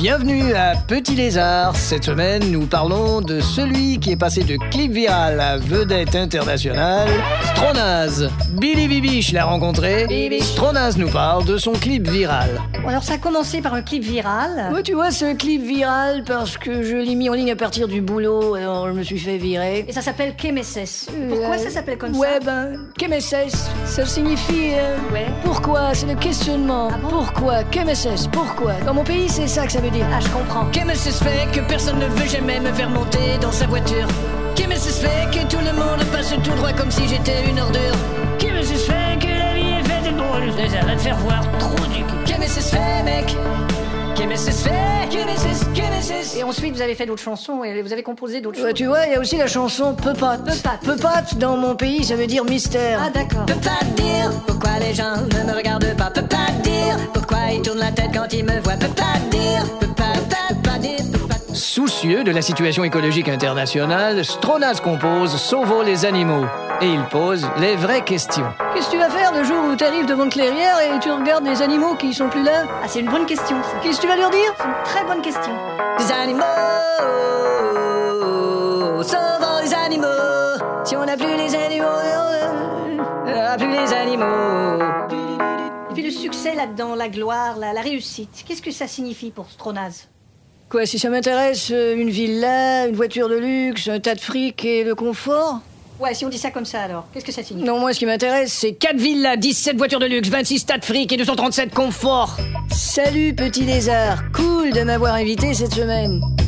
Bienvenue à Petit Lézard. Cette semaine, nous parlons de celui qui est passé de clip viral à vedette internationale, Stronaz. Billy Bibiche l'a rencontré. Stronaz nous parle de son clip viral. Bon, alors ça a commencé par un clip viral. Ouais, tu vois, c'est un clip viral parce que je l'ai mis en ligne à partir du boulot, alors je me suis fait virer. Et ça s'appelle KMSS. Pourquoi ça s'appelle comme Ouais, ça? KMSS, ça signifie... Ouais. Pourquoi? C'est le questionnement. Ah bon? Pourquoi? KMSS, pourquoi? Dans mon pays, c'est ça que ça veut dire. Ah, je comprends. KMSS fait que personne ne veut jamais me faire monter dans sa voiture. KMSS fait que tout le monde passe tout droit comme si j'étais une ordure. KMSS fait que la vie est faite de drôles. Ça va te faire voir trop du cul. KMSS fait, mec. KMSS fait, KMSS. Et ensuite, vous avez fait d'autres chansons et vous avez composé d'autres Ouais, choses. tu vois, il y a aussi la chanson Peupote. Peupote, dans mon pays, ça veut dire mystère. Ah, d'accord. Peux pas te dire pourquoi les gens ne me regardent pas. Peux pas te dire pourquoi ils tournent la tête quand ils me voient. Peux pas te dire, peux pas dire, peux pas. Soucieux de la situation écologique internationale, Stronaz compose Sauvons les animaux. Et il pose les vraies questions. Qu'est-ce que tu vas faire le jour où t'arrives devant une clairière et tu regardes les animaux qui sont plus là? Ah, c'est une bonne question, ça. Qu'est-ce que tu vas leur dire? C'est une très bonne question. Les animaux, sauvons les animaux. Si on n'a plus les animaux, on n'a plus les animaux. Et puis le succès là-dedans, la gloire, la réussite, qu'est-ce que ça signifie pour Stronaz? Quoi, si ça m'intéresse, une villa, une voiture de luxe, un tas de fric et le confort? Ouais, si on dit ça comme ça alors, qu'est-ce que ça signifie? Non, moi, ce qui m'intéresse, c'est 4 villas, 17 voitures de luxe, 26 tas de fric et 237 confort. Salut, Petit Lézard. Cool de m'avoir invité cette semaine.